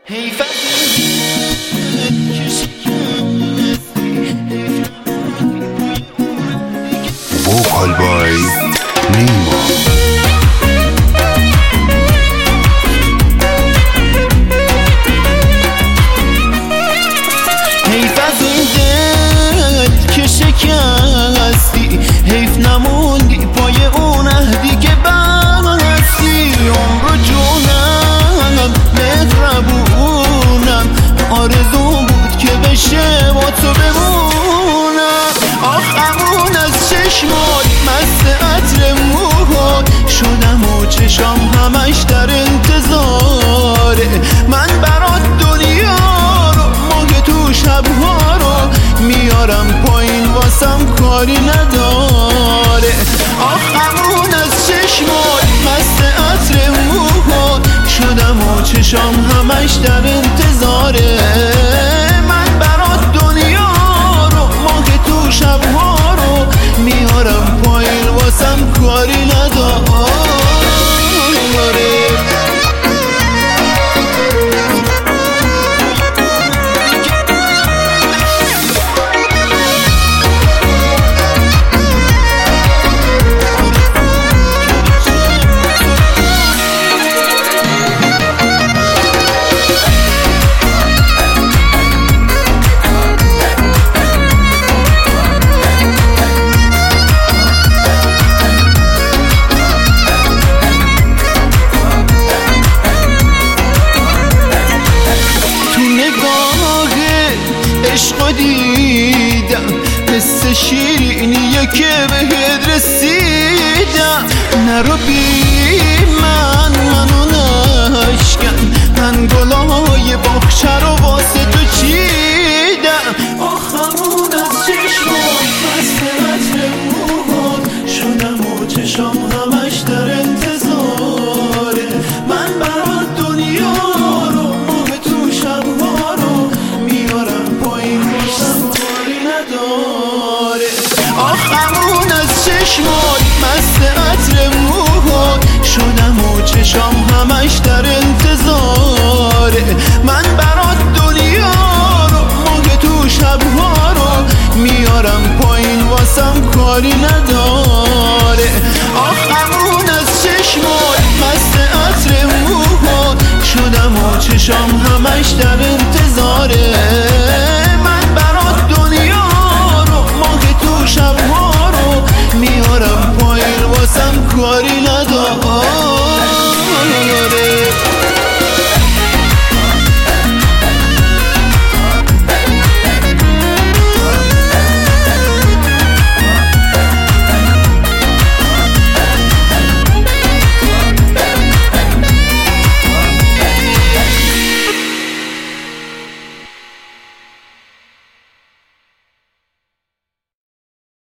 حیف از Vocal by Nima. حیف از این دل که شکستی، حیف نموندی پای اون عهدی که بستی. عمر و جونم مهربونم، آرزو بود که بشه با تو بمونم. آخمون از چشمات مست عطر موهات شدم و چشام همش در انتظاره. من برات دنیا رو ماه تو شبها رو میارم پایین، واسم کاری نداره. آخمون از چشمات مست عطر موهات شدم و چشام همش در انتظاره. من برات دنیا رو ماه تو شبها رو میارم پایین، واسم کاری نداره. عشق دیدم، حس شیرینیه که بهت رسیدم. نرو بی منو نشکن، من گلای باغچه رو واسه تو چیدم. آخمون از چشمات مست عطر موهات شدم و چشام همش در انتظاره. من برات دنیا رو ماه تو شبها رو میارم پایین، واسم کاری نداره. آخمون از چشمات مست عطر موهات شدم و چشام همش در انتظاره. من برات دنیا رو ماه تو شبها رو میارم پایین، واسم کاری نداره. آخمون از چشمات مست عطر موهات شدم و چشام همش در انتظاره.